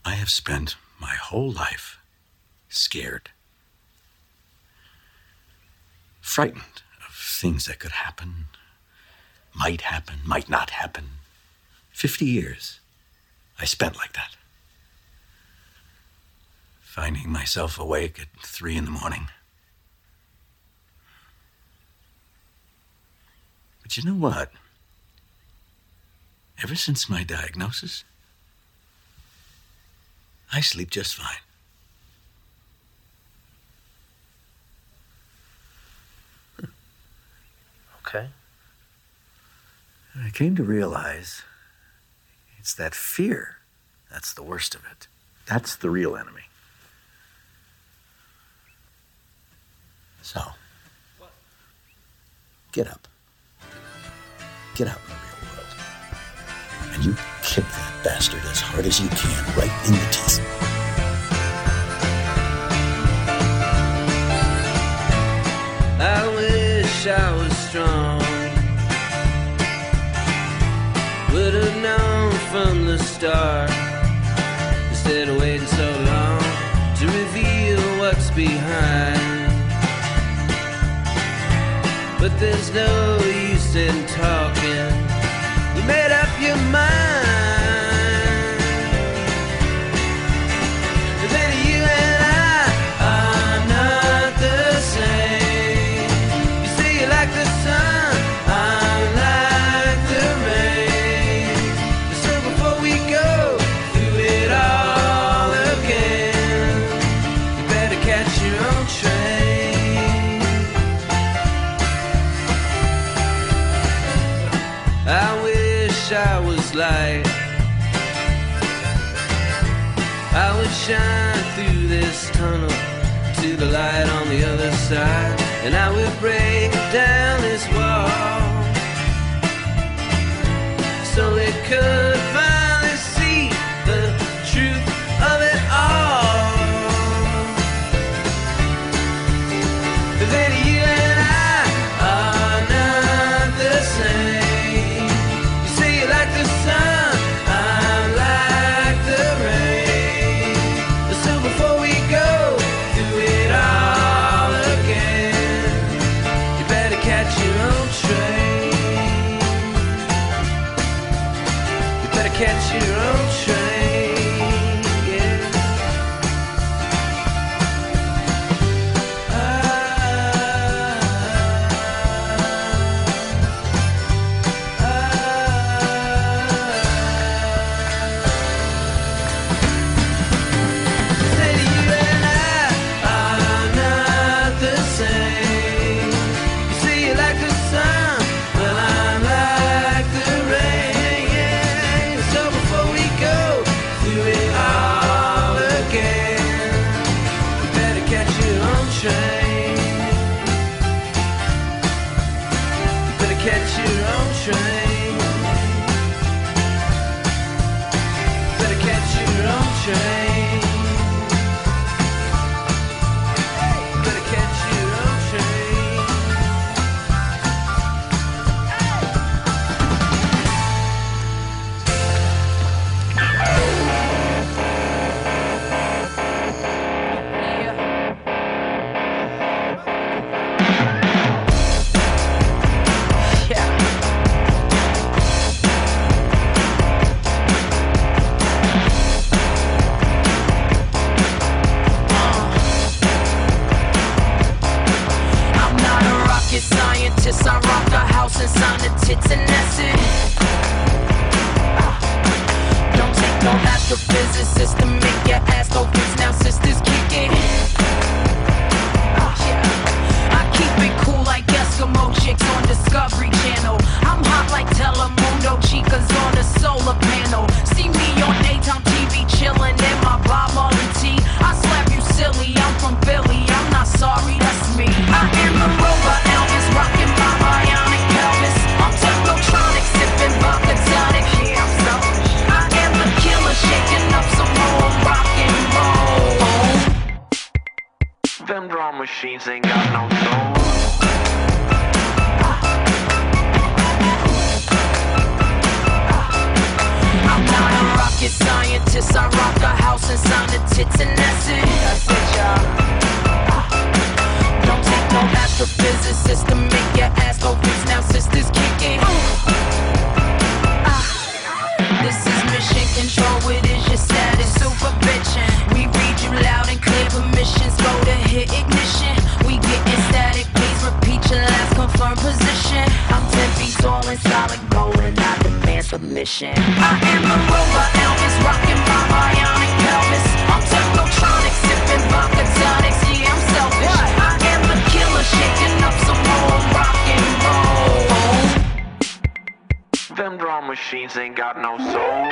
I have spent my whole life scared. Frightened of things that could happen, might not happen. 50 years I spent like that. Finding myself awake at 3 in the morning. But you know what? Ever since my diagnosis, I sleep just fine. Okay. I came to realize it's that fear that's the worst of it. That's the real enemy. So, get up. Get out in the real world. And you kick that bastard as hard as you can, right in the teeth. I wish I was strong. Would have known from the start, instead of waiting so long to reveal what's behind. But there's no use in talking. You made up your mind. And then you and I are not the same. You say you like the sun, I like the rain. So before we go through it all again, you better catch your own train. I wish I was light. I would shine through this tunnel to the light on the other side, and I would break down this wall so it could finally see the truth of it all. But then you and I are not the same. The sun, I like the rain. So before we go through it all again, you better catch your own train. You better catch your own train, yeah. Scientist, I rock the house and sign the tits, and that's it. Don't take no astrophysicist to make your ass go fits. Now sisters kick it. I keep it cool like Eskimo chicks on Discovery Channel. I'm hot like Telemundo, chicas on a solar panel. See me on daytime TV chillin' in my Bob Marley tee. I slap you silly, I'm from Philly, I'm not sorry, that's me. I am the robot Elvis, rockin' my bionic pelvis. I'm technotronic, sippin' vodka tonic. Yeah, I'm selfish. I am the killer, shaking up some more rock and roll. Them drum machines ain't got no soul. I'm not a rock rocket scientist. I rock a house and sign the tits, and that's it. That's it, y'all. Don't take no astrophysicist to make your ass go fix. Now sisters kicking. This is mission control. It is your status, super bitchin'. We read you loud and clear. Permissions go to hit ignition. We getting static. Please repeat your last confirmed position. I'm 10 feet tall and solid gold, and I demand submission. I am a robot Elvis, rocking my bionic pelvis. I'm technotronic, sipping vodka tonics. Yeah, I'm selfish. I am the killer, shaking up some more rock and roll. Them drum machines ain't got no soul.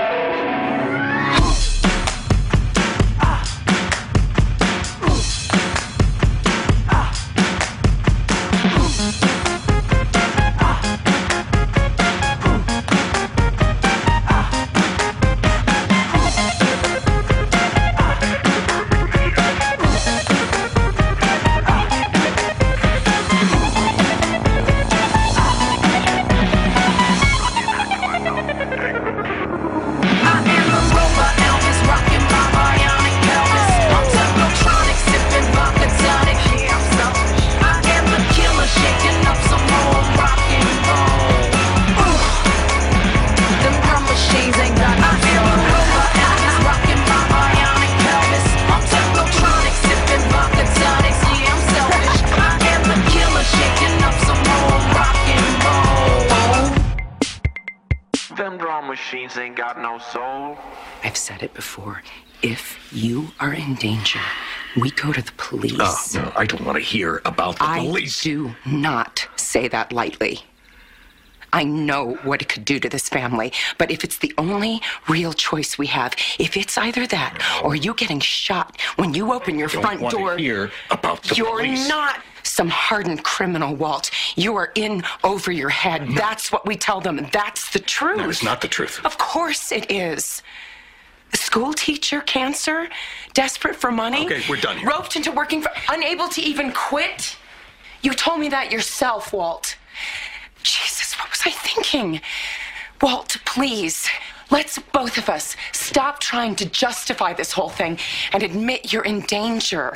Machines ain't got no soul. I've said it before. If you are in danger, we go to the police. Oh, no, I don't want to hear about the police. I do not say that lightly. I know what it could do to this family, but if it's the only real choice we have, if it's either that or you getting shot when you open your front door... I don't want to hear about the police. You're not some hardened criminal, Walt. You are in over your head. No. That's what we tell them. That's the truth. No, it's not the truth. Of course it is. A school teacher, cancer, desperate for money. Okay, we're done here. Roped into working for... Unable to even quit. You told me that yourself, Walt. Jesus, what was I thinking? Walt, please, let's both of us stop trying to justify this whole thing and admit you're in danger.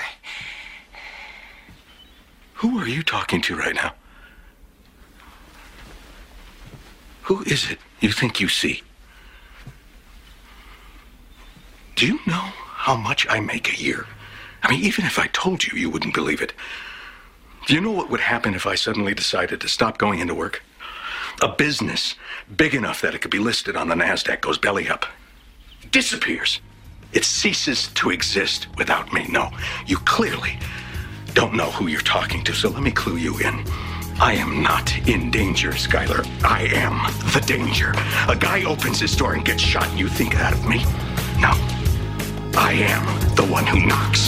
Who are you talking to right now? Who is it you think you see? Do you know how much I make a year? I mean, even if I told you, you wouldn't believe it. Do you know what would happen if I suddenly decided to stop going into work? A business big enough that it could be listed on the NASDAQ goes belly up. Disappears. It ceases to exist without me. No, you clearly don't know who you're talking to, so let me clue you in. I am not in danger, Skylar. I am the danger. A guy opens his door and gets shot, and you think that of me? No. I am the one who knocks.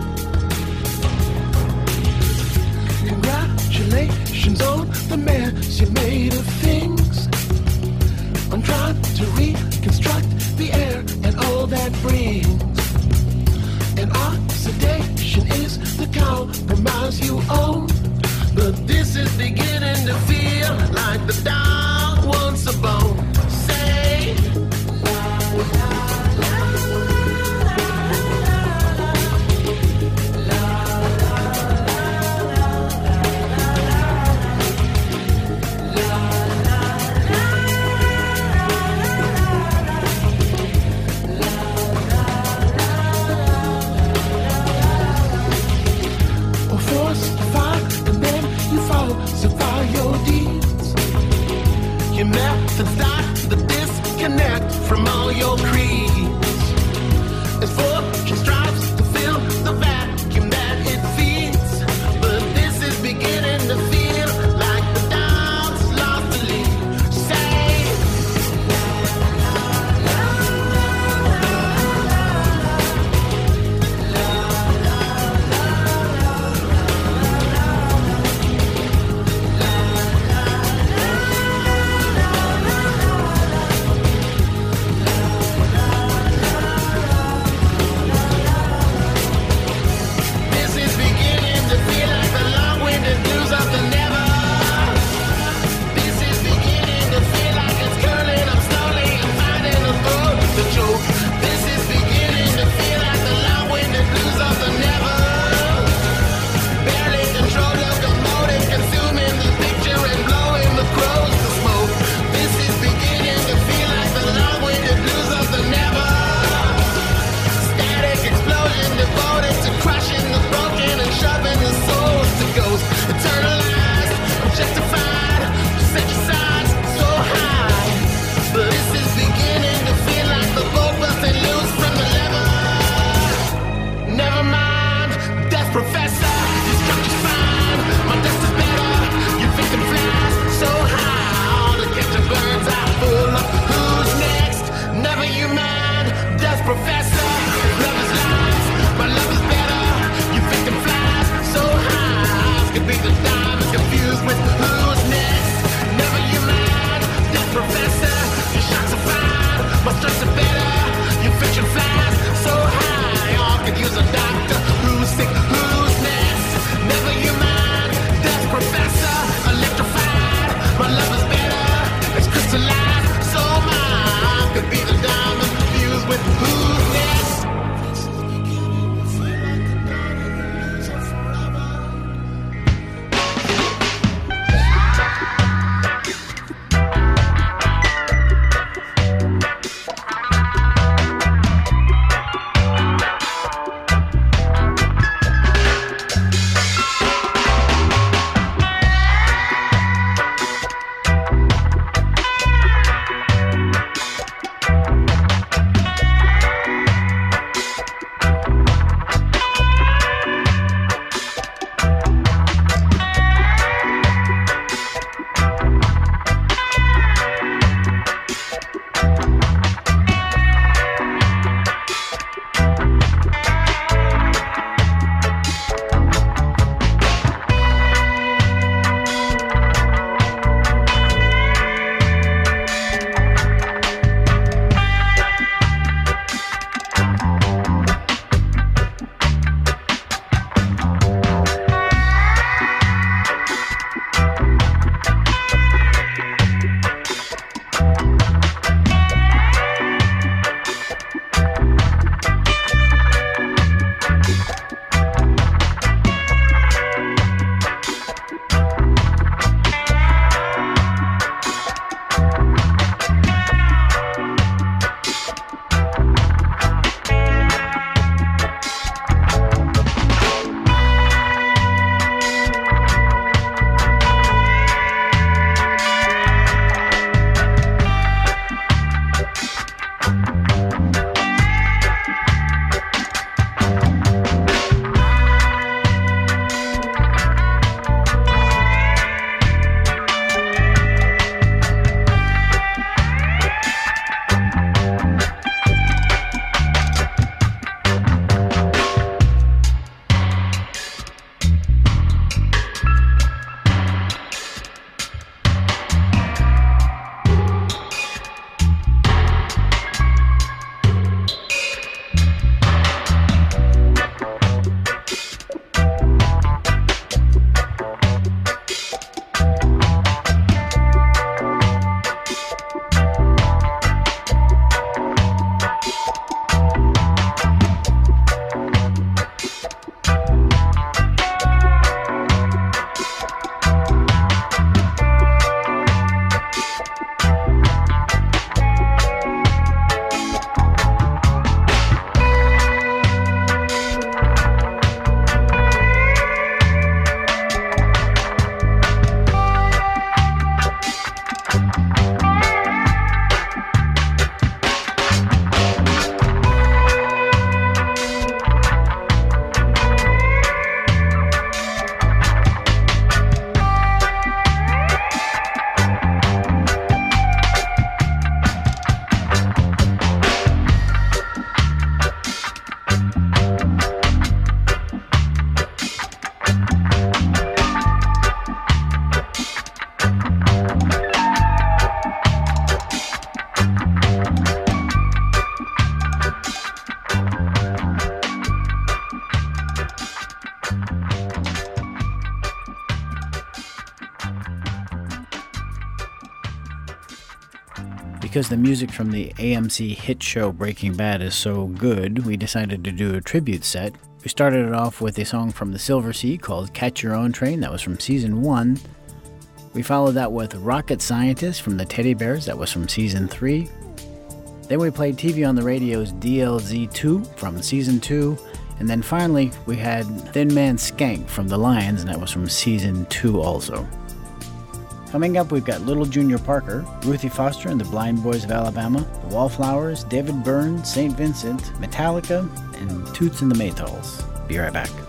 Congratulations on the mess you made of things. I'm trying to reconstruct the air and all that brings. And oxidation is the compromise you own. But this is beginning to feel like the dog wants a bone. Say, your methods start the disconnect from all your creeds. As fortune strives to fill the vacuum that it feeds, but this is beginning to feel like the dog's lost the lead. Say, because the music from the AMC hit show Breaking Bad is so good, we decided to do a tribute set. We started it off with a song from the Silver Sea called Catch Your Own Train, that was from Season 1. We followed that with Rocket Scientist from the Teddy Bears, that was from Season 3. Then we played TV on the Radio's DLZ2 from Season 2. And then finally, we had Thin Man Skank from the Lions, and that was from Season 2 also. Coming up, we've got Little Junior Parker, Ruthie Foster and the Blind Boys of Alabama, the Wallflowers, David Byrne, St. Vincent, Metallica, and Toots and the Maytals. Be right back.